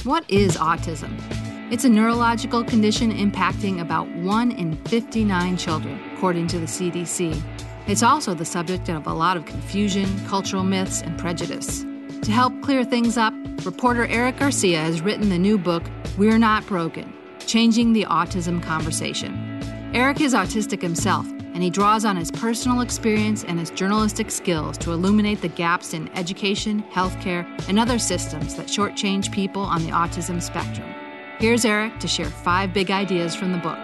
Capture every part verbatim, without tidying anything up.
What is autism? It's a neurological condition impacting about one in fifty-nine children, according to the C D C. It's also the subject of a lot of confusion, cultural myths, and prejudice. To help clear things up, reporter Eric Garcia has written the new book, We're Not Broken, Changing the Autism Conversation. Eric is autistic himself, and he draws on his personal experience and his journalistic skills to illuminate the gaps in education, healthcare, and other systems that shortchange people on the autism spectrum. Here's Eric to share five big ideas from the book.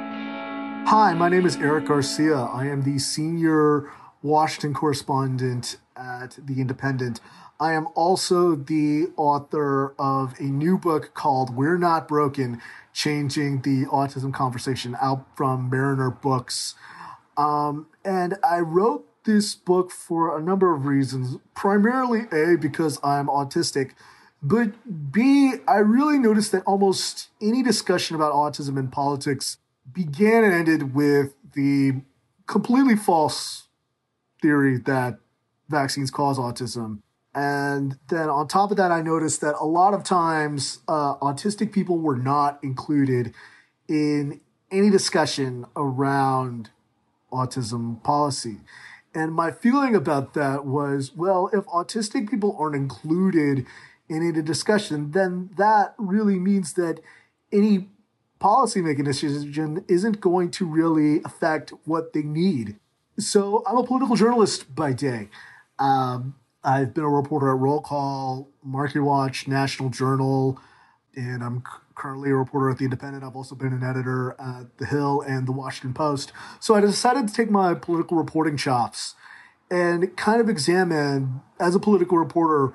Hi, my name is Eric Garcia. I am the senior Washington correspondent at The Independent. I am also the author of a new book called We're Not Broken, Changing the Autism Conversation, out from Mariner Books. Um, and I wrote this book for a number of reasons. Primarily, A, because I'm autistic, but B, I really noticed that almost any discussion about autism in politics began and ended with the completely false theory that vaccines cause autism. And then on top of that, I noticed that a lot of times uh, autistic people were not included in any discussion around autism policy. And my feeling about that was, well, if autistic people aren't included in any discussion, then that really means that any policy-making decision isn't going to really affect what they need. So I'm a political journalist by day. Um, I've been a reporter at Roll Call, Market Watch, National Journal, and I'm c- currently a reporter at The Independent. I've also been an editor at The Hill and The Washington Post. So I decided to take my political reporting chops and kind of examine, as a political reporter,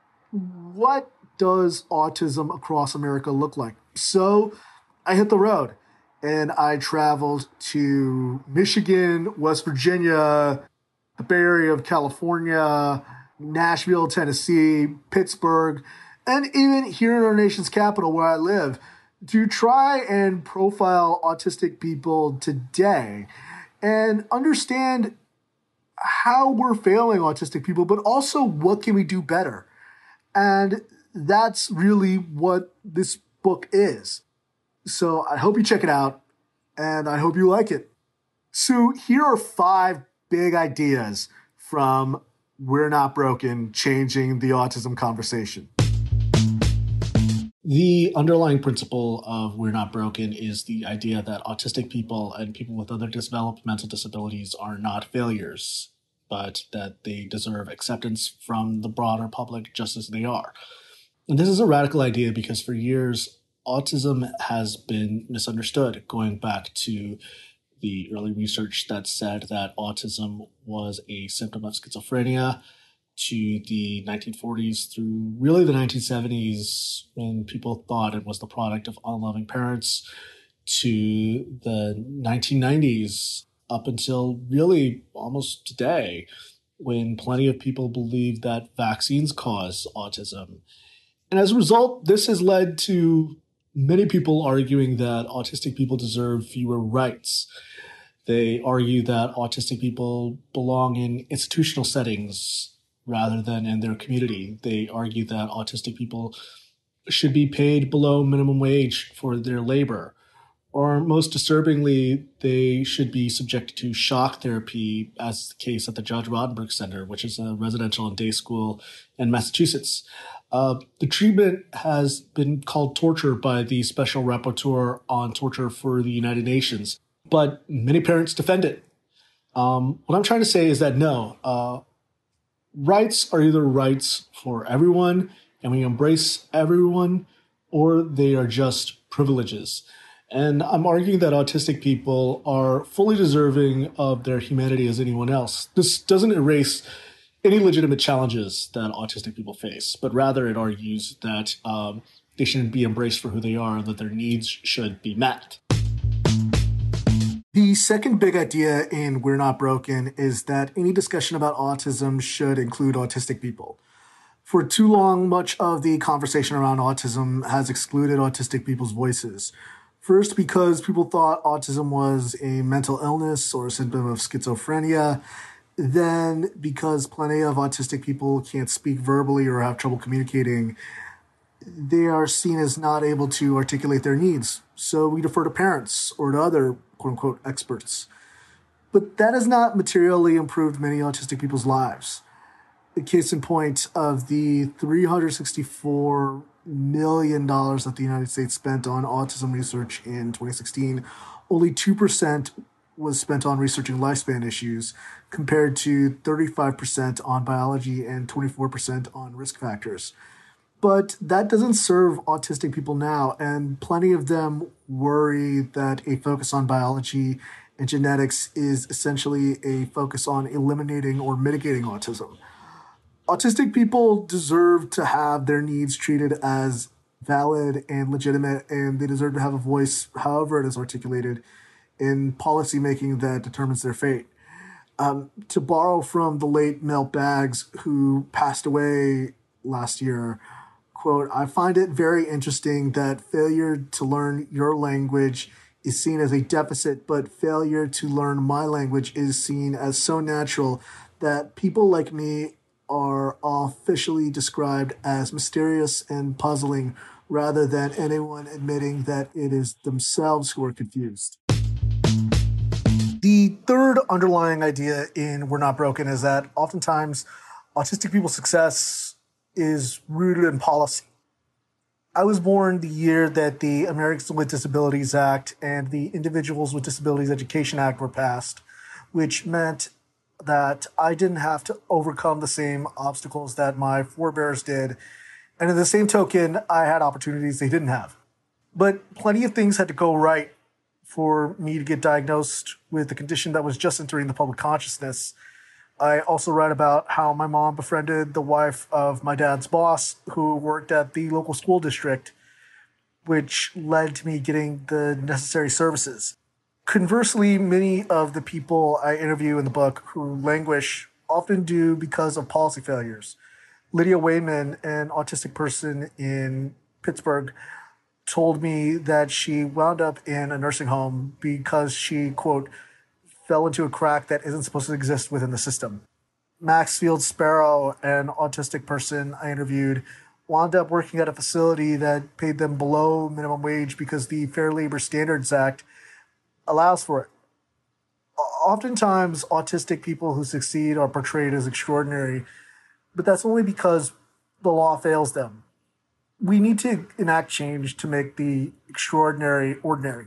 what does autism across America look like? So I hit the road and I traveled to Michigan, West Virginia, the Bay Area of California, Nashville, Tennessee, Pittsburgh, and even here in our nation's capital where I live, to try and profile autistic people today and understand how we're failing autistic people, but also what can we do better. And that's really what this book is. So I hope you check it out, and I hope you like it. So here are five big ideas from We're Not Broken, Changing the Autism Conversation. The underlying principle of We're Not Broken is the idea that autistic people and people with other developmental disabilities are not failures, but that they deserve acceptance from the broader public just as they are. And this is a radical idea because for years, autism has been misunderstood, going back to the early research that said that autism was a symptom of schizophrenia, to the nineteen forties through really the nineteen seventies when people thought it was the product of unloving parents, to the nineteen nineties up until really almost today when plenty of people believe that vaccines cause autism. And as a result, this has led to many people arguing that autistic people deserve fewer rights. They argue that autistic people belong in institutional settings rather than in their community. They argue that autistic people should be paid below minimum wage for their labor. Or most disturbingly, they should be subjected to shock therapy, as the case at the Judge Rotenberg Center, which is a residential and day school in Massachusetts. Uh, the treatment has been called torture by the Special Rapporteur on Torture for the United Nations, but many parents defend it. Um, what I'm trying to say is that no, uh, rights are either rights for everyone, and we embrace everyone, or they are just privileges. And I'm arguing that autistic people are fully deserving of their humanity as anyone else. This doesn't erase any legitimate challenges that autistic people face, but rather it argues that um, they shouldn't be embraced for who they are and that their needs should be met. The second big idea in We're Not Broken is that any discussion about autism should include autistic people. For too long, much of the conversation around autism has excluded autistic people's voices. First, because people thought autism was a mental illness or a symptom of schizophrenia. Then, because plenty of autistic people can't speak verbally or have trouble communicating. they are seen as not able to articulate their needs. So we defer to parents or to other quote-unquote experts. But that has not materially improved many autistic people's lives. The case in point of the three hundred sixty-four million dollars that the United States spent on autism research in twenty sixteen, only two percent was spent on researching lifespan issues, compared to thirty-five percent on biology and twenty-four percent on risk factors. But that doesn't serve autistic people now, and plenty of them worry that a focus on biology and genetics is essentially a focus on eliminating or mitigating autism. Autistic people deserve to have their needs treated as valid and legitimate, and they deserve to have a voice, however it is articulated, in policymaking that determines their fate. Um, to borrow from the late Mel Baggs, who passed away last year, quote, "I find it very interesting that failure to learn your language is seen as a deficit, but failure to learn my language is seen as so natural that people like me are officially described as mysterious and puzzling rather than anyone admitting that it is themselves who are confused." The third underlying idea in We're Not Broken is that oftentimes autistic people's success is rooted in policy. I was born the year that the Americans with Disabilities Act and the Individuals with Disabilities Education Act were passed, which meant that I didn't have to overcome the same obstacles that my forebears did. And in the same token, I had opportunities they didn't have. But plenty of things had to go right for me to get diagnosed with a condition that was just entering the public consciousness. I also write about how my mom befriended the wife of my dad's boss, who worked at the local school district, which led to me getting the necessary services. Conversely, many of the people I interview in the book who languish often do because of policy failures. Lydia Wayman, an autistic person in Pittsburgh, told me that she wound up in a nursing home because she, quote, fell into a crack that isn't supposed to exist within the system. Maxfield Sparrow, an autistic person I interviewed, wound up working at a facility that paid them below minimum wage because the Fair Labor Standards Act allows for it. Oftentimes, autistic people who succeed are portrayed as extraordinary, but that's only because the law fails them. We need to enact change to make the extraordinary ordinary.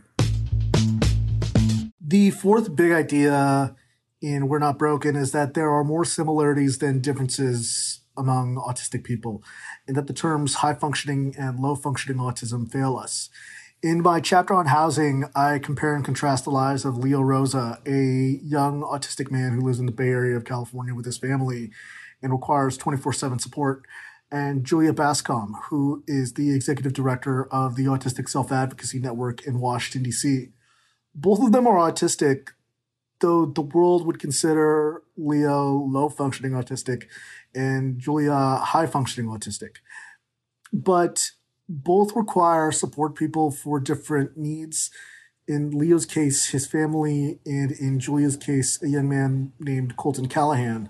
The fourth big idea in We're Not Broken is that there are more similarities than differences among autistic people, and that the terms high-functioning and low-functioning autism fail us. In my chapter on housing, I compare and contrast the lives of Leo Rosa, a young autistic man who lives in the Bay Area of California with his family and requires twenty-four seven support, and Julia Bascom, who is the executive director of the Autistic Self-Advocacy Network in Washington, D C Both of them are autistic, though the world would consider Leo low-functioning autistic and Julia high-functioning autistic. But both require support people for different needs. In Leo's case, his family, and in Julia's case, a young man named Colton Callahan.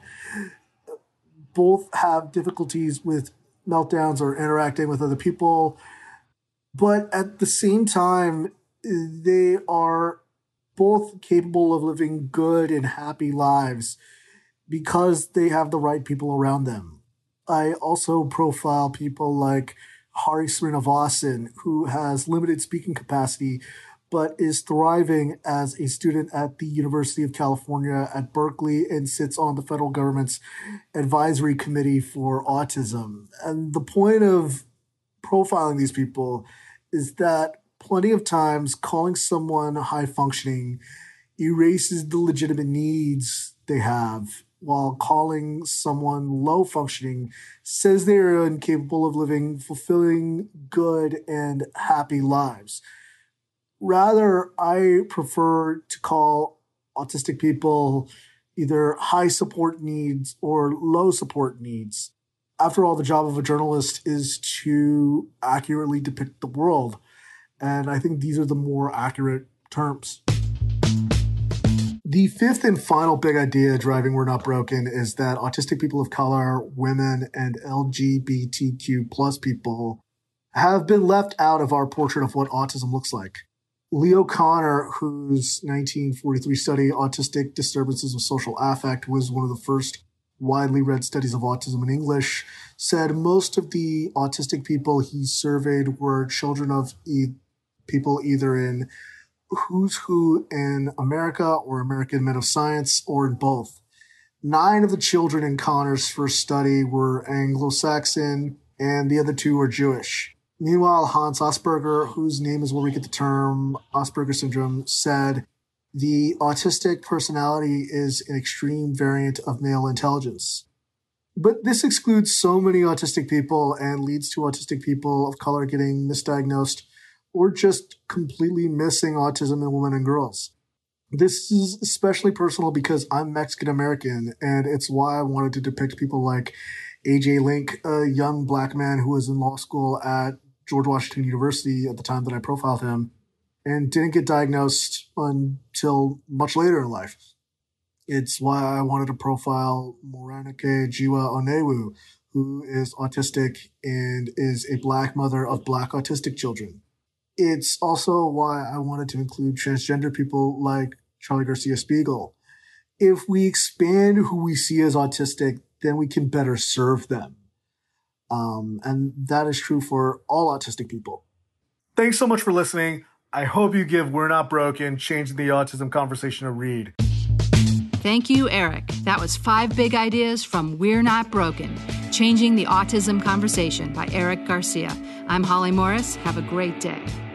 Both have difficulties with meltdowns or interacting with other people, but at the same time, they are both capable of living good and happy lives because they have the right people around them. I also profile people like Hari Srinivasan, who has limited speaking capacity, but is thriving as a student at the University of California at Berkeley and sits on the federal government's advisory committee for autism. And the point of profiling these people is that plenty of times calling someone high functioning erases the legitimate needs they have, while calling someone low functioning says they are incapable of living fulfilling, good, and happy lives. Rather, I prefer to call autistic people either high support needs or low support needs. After all, the job of a journalist is to accurately depict the world. And I think these are the more accurate terms. The fifth and final big idea driving We're Not Broken is that autistic people of color, women, and L G B T Q plus people have been left out of our portrait of what autism looks like. Leo Kanner, whose nineteen forty-three study, Autistic Disturbances of Social Affect, was one of the first widely read studies of autism in English, said most of the autistic people he surveyed were children of e- people either in Who's Who in America or American Men of Science, or in both. Nine of the children in Kanner's first study were Anglo-Saxon, and the other two were Jewish. Meanwhile, Hans Asperger, whose name is where we get the term Asperger syndrome, said, the autistic personality is an extreme variant of male intelligence. But this excludes so many autistic people and leads to autistic people of color getting misdiagnosed or just completely missing autism in women and girls. This is especially personal because I'm Mexican-American, and it's why I wanted to depict people like A J Link, a young black man who was in law school at George Washington University at the time that I profiled him, and didn't get diagnosed until much later in life. It's why I wanted to profile Morenike Jiwa Onewu, who is autistic and is a black mother of black autistic children. It's also why I wanted to include transgender people like Charlie Garcia Spiegel. If we expand who we see as autistic, then we can better serve them. Um, and that is true for all autistic people. Thanks so much for listening. I hope you give We're Not Broken, Changing the Autism Conversation a read. Thank you, Eric. That was five big ideas from We're Not Broken, Changing the Autism Conversation by Eric Garcia. I'm Holly Morris. Have a great day.